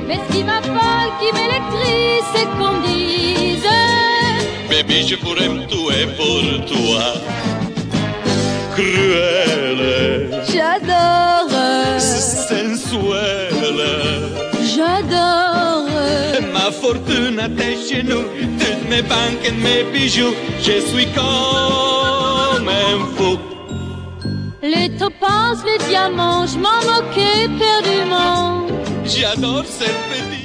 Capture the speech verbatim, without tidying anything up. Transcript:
Mais ce qui m'affole, qui m'électrise, c'est qu'on dise Baby, je pourrais me tuer pour toi. Cruelle, j'adore, sensuelle, j'adore. Ma fortune à tes genoux, toutes mes banques et mes bijoux, je suis comme un fou. Les topazes, les diamants, je m'en moquais perdument. J'adore ces petits